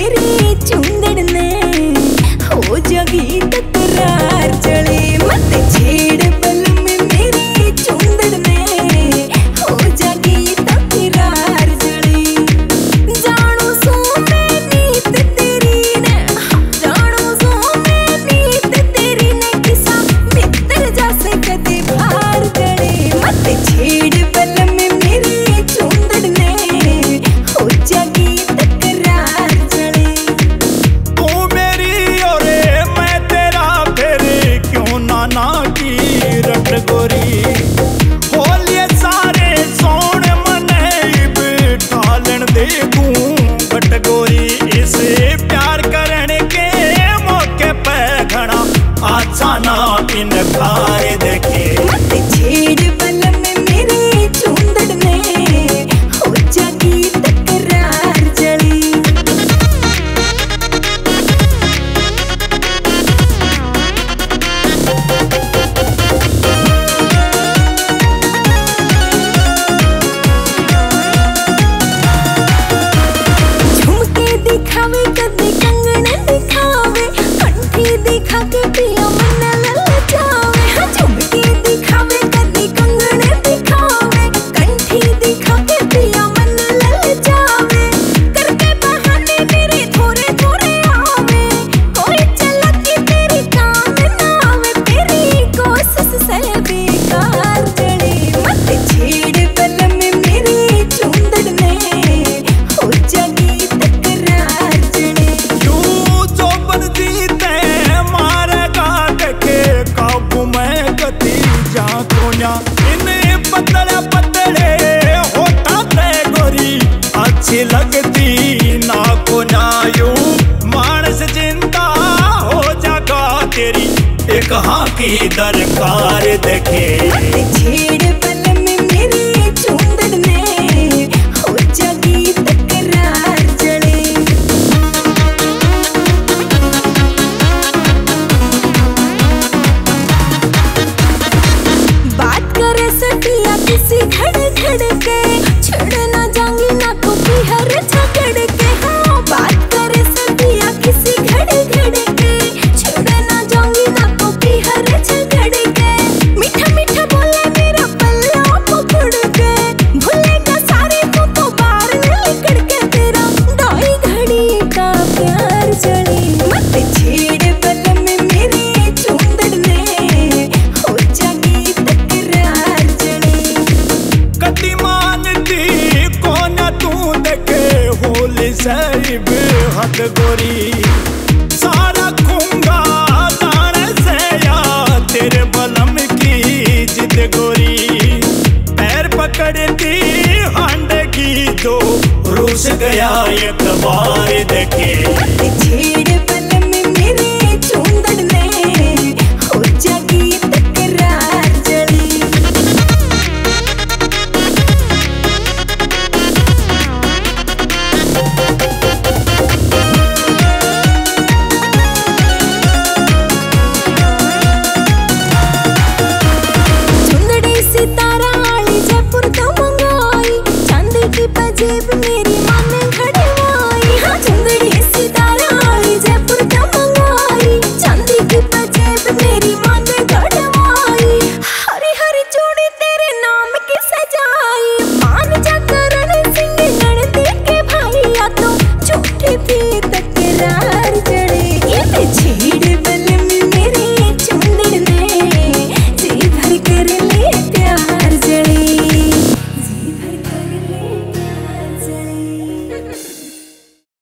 मेरी चूंदड़ ने हो जागी तकरार चले मत छेड़ बल में मेरी चूंदड़ ने हो जागी तकरार चले जानो सो मैं नीत तेरी ने जानो सो मैं नीत तेरी ने किसा मित्र जैसे कदे भार चले मत छेड़ बल में मेरी चूंदड़ ने हो जागी तकरार चले तू मेरी और मैं तेरा फिर क्यों नाना की रट गोरी होलिए सारे सोन मने बिठालन दे तू गट गोरी इसे प्यार करने के मौके पे घना अच्छा ना इनकार देखे मत छेड़ बल में मेरी चूंदड़ ने हो जागी तकरार चली झुमके दिखावे कदे कंगन दिखावे कंठी दिखा के पिया मन ललचावे हाँ झुमके दिखावे कदे कंगन दिखावे कंठी दिखा के पिया मन ललचावे करके बहाने मेरे थोड़े थोड़े आवे कोई चलती तेरी काम ना आवे तेरी कोशिश से बेकार चली मत छेड़ बल में मेरी चूंदड़ ने हो जागी तकरार चली यूं चौबन जीते मारेगा देखे काबू में गति जा कोन्या इन्हें पतले पतले होता ते गोरी अच्छी लगती ना कोन्या यूं मानस चिंता हो जागा तेरी एक हाँ की दरकार देखे मत छेड़ बल में मेरी चूंदड़ ने हो जागी तकरार चली बात करे सटिया किसी घड़ घड़ के छड़ ना जाऊंगी ना तो हर झगड़ के हाँ बात करे सटिया किसी घड़ घड़ के छड़ ना जाऊंगी ना तो हर झगड़ के मीठा मीठा बोले मेरा पल्ला पकड़ के भूलेगा सारे तो बाहर निकल के तेरा दाई घड़ी का प्यार चली मत छेड़ बल में मेरी चूंदड़ ने हो जागी तकरार चली कति मानती कौन तू देखे होली साहिब हद गोरी सारा खूंगा जाने से या तेरे बलम की जिद गोरी पैर पकड़ती हांड की तो रूस गया एक बार देखे